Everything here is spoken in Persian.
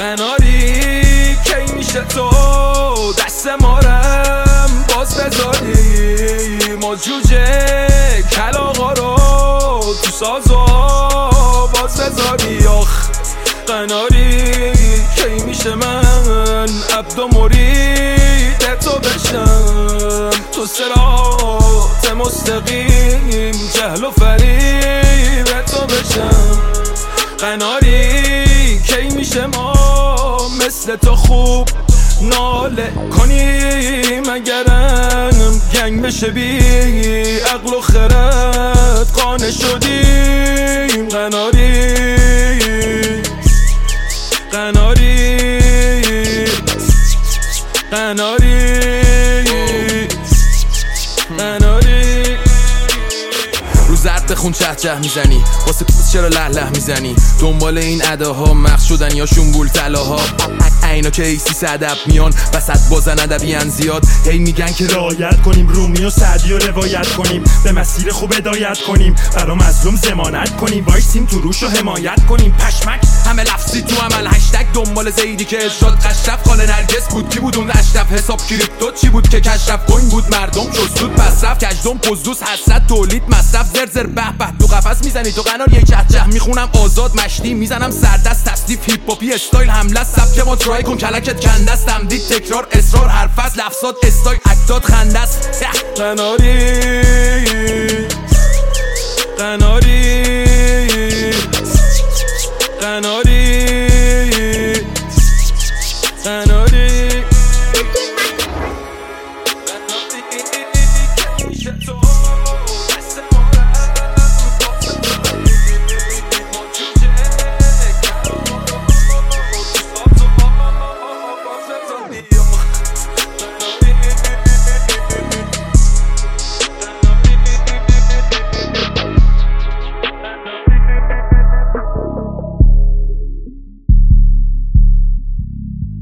قناری کی میشه تو دست مارم باز بذاری ما جوجه کلاغا رو تو سازا باز بذاری آخ قناری کی میشه من عبد و مرید تو بشم تو صراط مستقیم جهل و فریب تو بشم قناری کی میشه ما مثل تو خوب ناله کنیم اگرم گنگ بشه بی عقل و خرد قانع شدیم قناری قناری قناری قناری رو زرد بخون چه چه میزنی واسه پوست چرا له له میزنی دنبال این اداها مخ شدن یا شنبول طلاها اینا که ایسی صدب میان وسط بازن ادبیان زیاد هی میگن که رعایت کنیم رومی و سعدی و روایت کنیم به مسیر خوب هدایت کنیم برا مظلوم ضمانت کنیم وایسیم تو روش و حمایت کنیم پشمک همه لفظی تو عمل هشتگ دنبال زیدی که ارشاد قشرف خاله نرگس بود کی بود اون اشرف حساب کریپتو چی بود که کشرف کوین بود مردم جزود مصرف کجدم پزدوس حسرت تولید مصرف زرزر به به تو قفس میزنی تو قنار یک چه میخونم آزاد مشتی میزنم سردست تصدیف هیپ هاپی استایل حمله سبک ما ترای کن کلکت کنده است تمدید تکرار اصرار هر فصل لفظات استایل اکتات خنده است قناری قناری